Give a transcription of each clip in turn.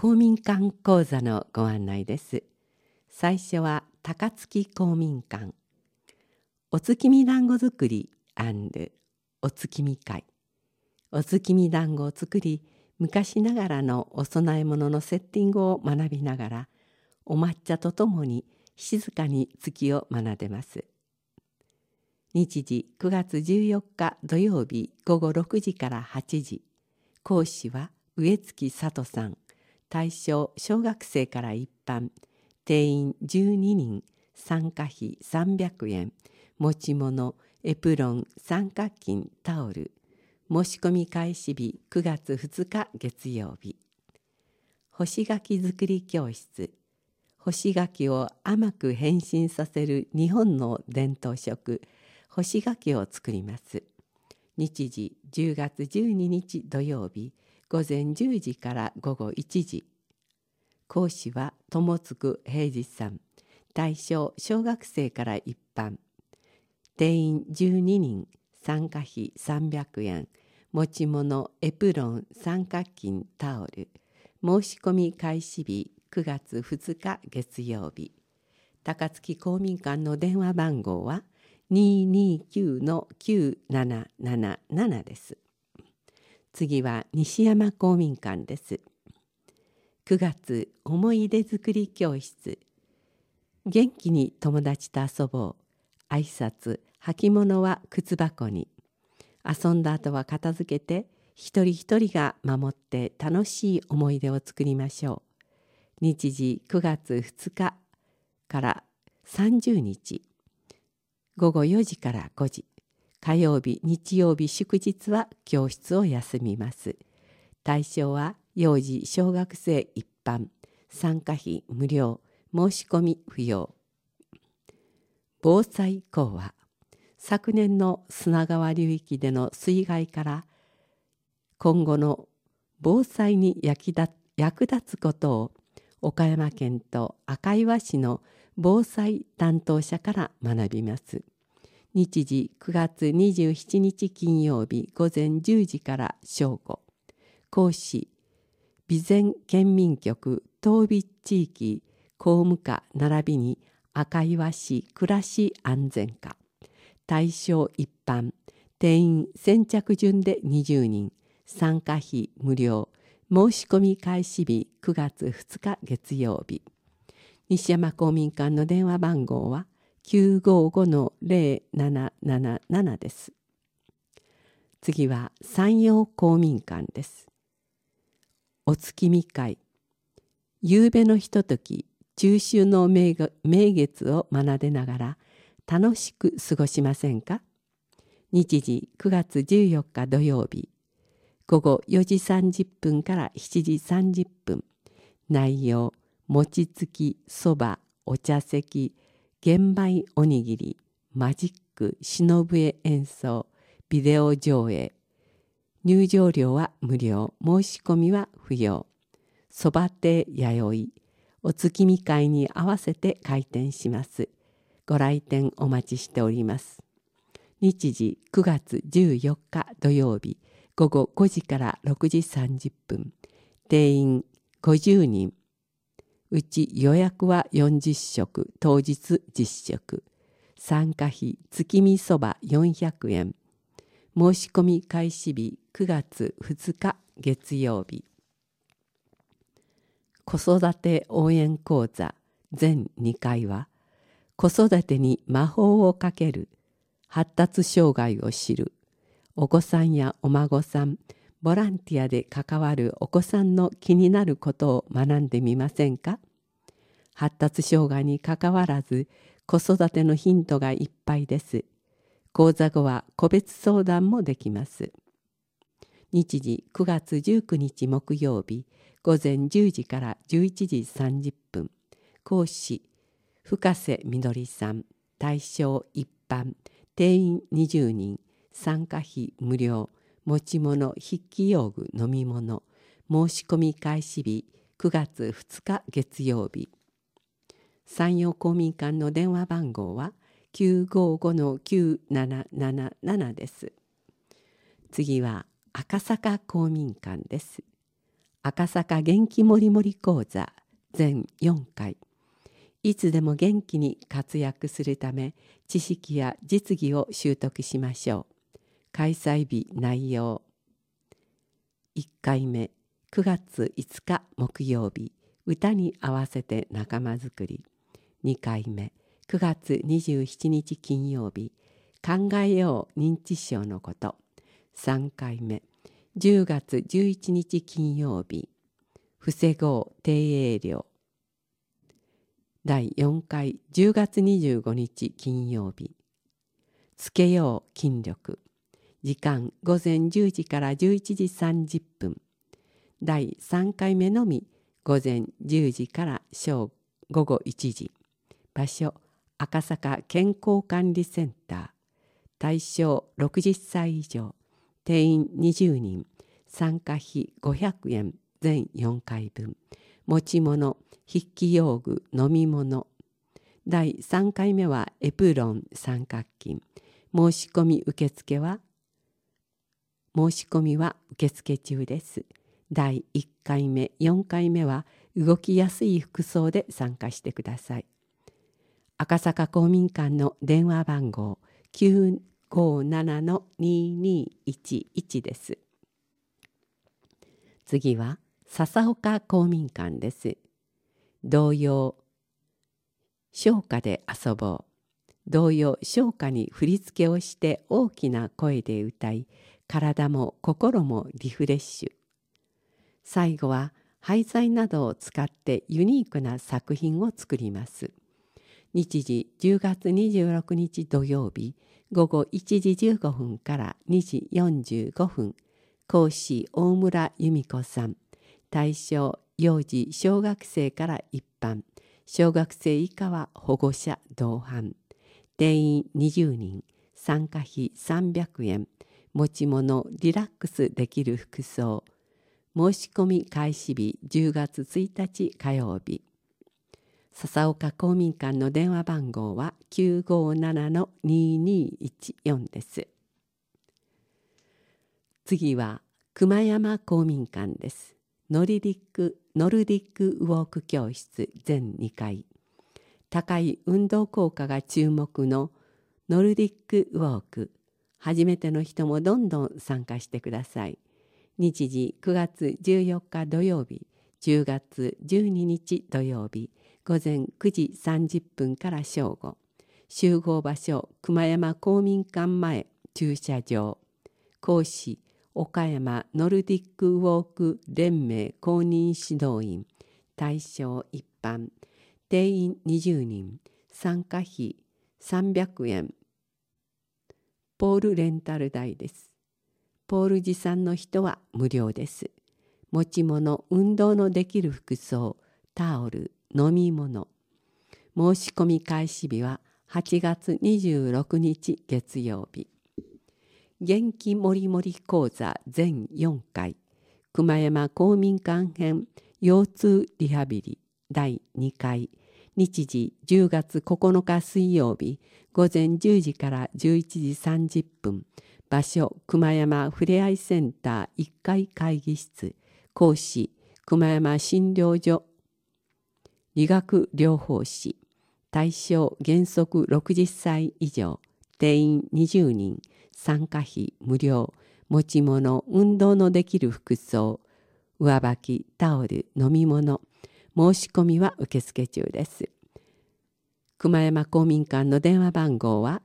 公民館講座のご案内です。最初は高槻公民館、お月見団子作り&お月見会。お月見団子を作り、昔ながらのお供え物のセッティングを学びながら、お抹茶とともに静かに月を学べます。日時9月14日土曜日午後6時から8時。講師は植月里さん。対象小学生から一般。定員12人。参加費300円。持ち物、エプロン、三角巾、タオル。申し込み開始日9月2日月曜日。干し柿作り教室。干し柿を甘く変身させる日本の伝統食、干し柿を作ります。日時10月12日土曜日午前10時から午後1時。講師は友次平次さん。対象小学生から一般。定員12人。参加費300円。持ち物、エプロン、三角巾、タオル。申し込み開始日9月2日月曜日。高槻公民館の電話番号は 229-9777 です。次は西山公民館です。9月思い出作り教室。元気に友達と遊ぼう。挨拶、履物は靴箱に。遊んだ後は片付けて、一人一人が守って楽しい思い出を作りましょう。日時9月2日から30日。午後4時から5時。火曜日、日曜日、祝日は教室を休みます。対象は幼児小学生一般。参加費無料。申し込み不要。防災講話。昨年の砂川流域での水害から今後の防災に役立つことを岡山県と赤磐市の防災担当者から学びます。日時9月27日金曜日午前10時から正午。講師、備前県民局東備地域公務課並びに赤磐市暮らし安全課。対象一般。定員先着順で20人。参加費無料。申し込み開始日9月2日月曜日。西山公民館の電話番号は 955-0777 です。次は山陽公民館です。お月見会。夕べのひととき、中秋の名月を奏でながら楽しく過ごしませんか。日時9月14日土曜日。午後4時30分から7時30分。内容、餅つき、そば、お茶席、玄米おにぎり、マジック、篠笛演奏、ビデオ上映。入場料は無料、申し込みは不要。そば亭弥生、お月見会に合わせて開店します。ご来店お待ちしております。日時9月14日土曜日。午後5時から6時30分。定員50人。うち予約は40食、当日実食。参加費月見そば400円。申し込み開始日9月2日月曜日。子育て応援講座全2回は、子育てに魔法をかける、発達障害を知る、お子さんやお孫さん、ボランティアで関わるお子さんの気になることを学んでみませんか。発達障害にかかわらず子育てのヒントがいっぱいです。講座後は個別相談もできます。日時9月19日木曜日午前10時から11時30分。講師、深瀬みどりさん。対象一般。定員20人。参加費無料。持ち物、筆記用具、飲み物。申し込み開始日9月2日月曜日。山陽公民館の電話番号は 955-9777 です。次は赤坂公民館です。 赤坂元気もりもり講座全4回。いつでも元気に活躍するため、知識や実技を習得しましょう。開催日内容。1回目、9月5日木曜日、歌に合わせて仲間づくり。2回目、9月27日金曜日、考えよう認知症のこと。3回目、10月11日金曜日、防ごう低栄量。第4回10月25日金曜日、つけよう筋力。時間午前10時から11時30分。第3回目のみ午前10時から午後1時。場所赤坂健康管理センター。対象60歳以上。定員20人。参加費500円全4回分。持ち物、筆記用具、飲み物。第3回目はエプロン三角巾。申し込み受付は受付中です。第1回目、4回目は動きやすい服装で参加してください。赤坂公民館の電話番号 957-2211 です。次は笹岡公民館です。童謡唱歌で遊ぼう。童謡唱歌に振り付けをして大きな声で歌い、体も心もリフレッシュ。最後は廃材などを使ってユニークな作品を作ります。日時10月26日土曜日午後1時15分から2時45分。講師大村由美子さん。対象幼児小学生から一般。小学生以下は保護者同伴。定員20人。参加費300円。持ち物リラックスできる服装。申し込み開始日10月1日火曜日。笹岡公民館の電話番号は 957-2214 です。次は熊山公民館です。ノルディックウォーク教室全2回。高い運動効果が注目のノルディックウォーク。初めての人もどんどん参加してください。日時9月14日土曜日、10月12日土曜日、午前9時30分から正午。集合場所熊山公民館前駐車場。講師岡山ノルディックウォーク連盟公認指導員。対象一般。定員20人。参加費300円。ポールレンタル代です。ポール持参の人は無料です。持ち物、運動のできる服装、タオル、飲み物。申し込み開始日は8月26日月曜日。元気もりもり講座全4回。熊山公民館編腰痛リハビリ第2回。日時10月9日水曜日午前10時から11時30分。場所熊山ふれあいセンター1階会議室。講師熊山診療所理学療法士。対象原則60歳以上。定員20人。参加費無料。持ち物、運動のできる服装。上履き、タオル、飲み物。申し込みは受付中です。熊山公民館の電話番号は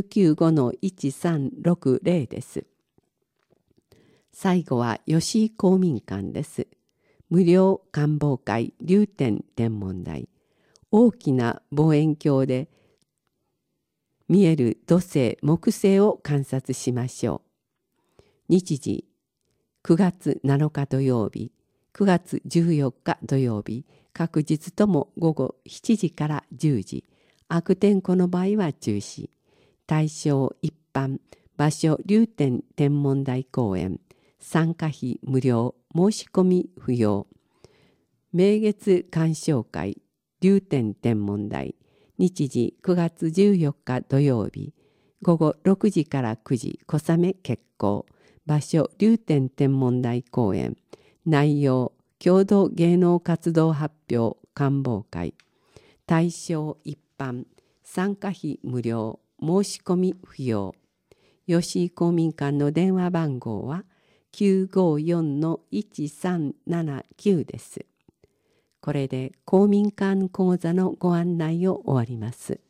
995-1360 です。最後は吉井公民館です。無料観望会流天天文台。大きな望遠鏡で見える土星木星を観察しましょう。日時9月7日土曜日、9月14日土曜日、各日とも午後7時から10時。悪天候の場合は中止。対象一般。場所流天天文台公園。参加費無料。申し込み不要。名月鑑賞会流天天文台。日時9月14日土曜日。午後6時から9時。小雨決行。場所流天天文台公園。内容郷土芸能活動発表観望会、対象一般、参加費無料、申し込み不要。吉井公民館の電話番号は 954-1379 です。これで公民館講座のご案内を終わります。